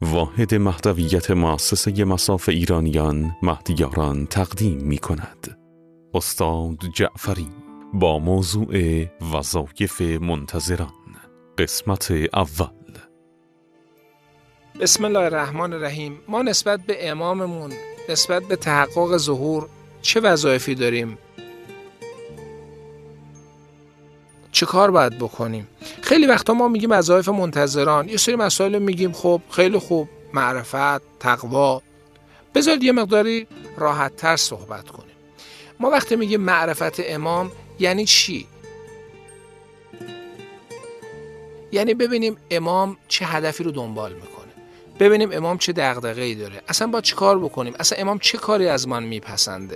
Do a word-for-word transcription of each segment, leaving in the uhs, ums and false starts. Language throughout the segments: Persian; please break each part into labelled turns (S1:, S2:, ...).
S1: واحد مهدویت مؤسسه مصاف ایرانیان مهدیاران تقدیم می کند. استاد جعفری با موضوع وظایف منتظران، قسمت اول.
S2: بسم الله الرحمن الرحیم. ما نسبت به اماممون، نسبت به تحقق ظهور چه وظایفی داریم؟ چه کار باید بکنیم؟ خیلی وقتا ما میگیم وظایف منتظران، یه سری مسائل میگیم خب خیلی خوب، معرفت، تقوا. بذارید یه مقداری راحت تر صحبت کنیم. ما وقتی میگیم معرفت امام یعنی چی؟ یعنی ببینیم امام چه هدفی رو دنبال میکنه، ببینیم امام چه دغدغه‌ای داره، اصلا با چه کار بکنیم، اصلا امام چه کاری از من میپسنده.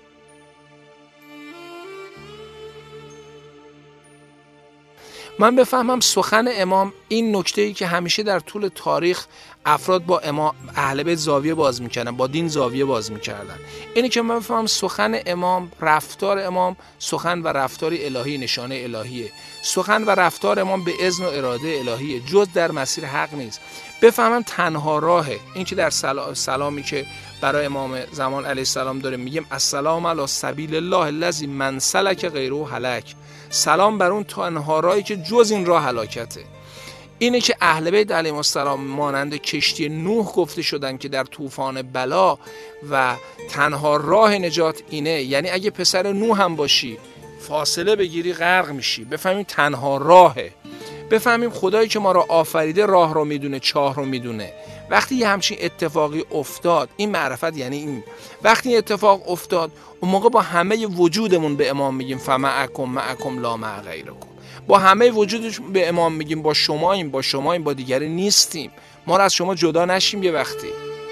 S2: من بفهمم سخن امام، این نکته‌ای که همیشه در طول تاریخ افراد با امام اهل بیت زاویه باز میکردن، با دین زاویه باز میکردن، اینی که من بفهمم سخن امام، رفتار امام سخن و رفتاری الهی، نشانه الهیه. سخن و رفتار امام به اذن و اراده الهیه، جز در مسیر حق نیست. بفهمم تنها راهه. این که در سلامی که برای امام زمان علیه السلام داره میگیم السلام علی سبیل الله الذی من سلک غیره هلک، سلام بر اون تنها راهی که جز این راه هلاکته. اینه که اهل بیت علیهم السلام مانند کشتی نوح گفته شدن که در طوفان بلا و تنها راه نجات اینه، یعنی اگه پسر نوح هم باشی فاصله بگیری غرق میشی. بفهمیم تنها راهه، بفهمیم خدایی که ما را آفریده راه رو میدونه، چاه رو میدونه. وقتی یه همچین اتفاقی افتاد، این معرفت یعنی این، وقتی این اتفاق افتاد اون موقع با همه وجودمون به امام میگیم فمعکم معکم لا مع غیرکم، با همه وجودش به امام میگیم با شماییم، با شماییم، با دیگری نیستیم، ما را از شما جدا نشیم. یه وقتی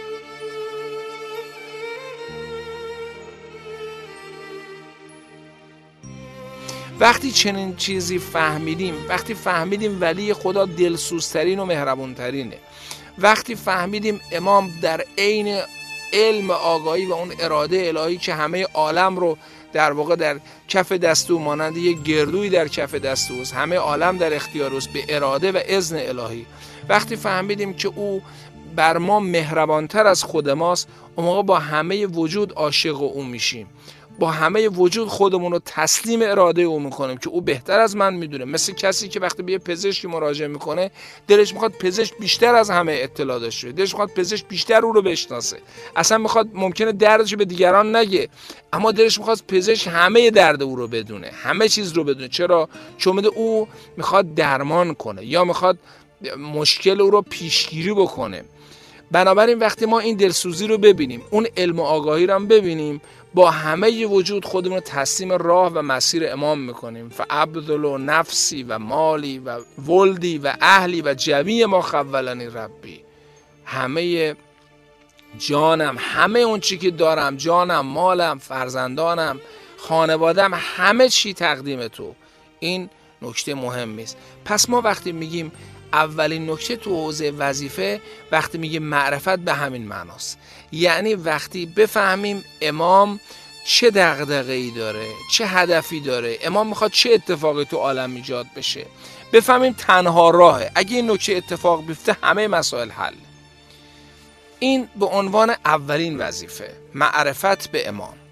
S2: وقتی چنین چیزی فهمیدیم، وقتی فهمیدیم ولی خدا دلسوزترین و مهربونترینه، وقتی فهمیدیم امام در عین علم آگاهی و اون اراده الهی که همه عالم رو در واقع در کف دست او مانند یک گردوی در کف دست اوست، همه عالم در اختیار اوست به اراده و اذن الهی، وقتی فهمیدیم که او بر ما مهربانتر از خود ماست، اون موقع با همه وجود عاشق او میشیم، با همه وجود خودمون رو تسلیم اراده او میکنیم که او بهتر از من میدونه. مثل کسی که وقتی به یه پزشکی مراجعه میکنه دلش میخواد پزشک بیشتر از همه اطلاع داشته، دلش میخواد پزشک بیشتر او رو بشناسه، اصلا میخواد ممکنه دردش به دیگران نگه، اما دلش میخواد پزشک همه درد او رو بدونه، همه چیز رو بدونه. چرا؟ چون بده او میخواد درمان کنه یا میخواد مشکل او رو پیشگیری بکنه. بنابراین وقتی ما این دلسوزی رو ببینیم، اون علم و آگاهی رو هم ببینیم، با همه وجود خودمون رو تسلیم راه و مسیر امام میکنیم. فابذل نفسی و مالی و ولدی و اهلی و جمیع ما خولنی ربی، همه جانم، همه اون چی که دارم، جانم، مالم، فرزندانم، خانوادم، همه چی تقدیم تو. این نکته مهمی است. پس ما وقتی میگیم اولین نکته تو حوزه وظیفه، وقتی میگه معرفت به همین معناست، یعنی وقتی بفهمیم امام چه دغدغه‌ای داره، چه هدفی داره، امام میخواد چه اتفاقی تو عالم ایجاد بشه، بفهمیم تنها راهه. اگه این نکته اتفاق بیفته همه مسائل حل. این به عنوان اولین وظیفه، معرفت به امام.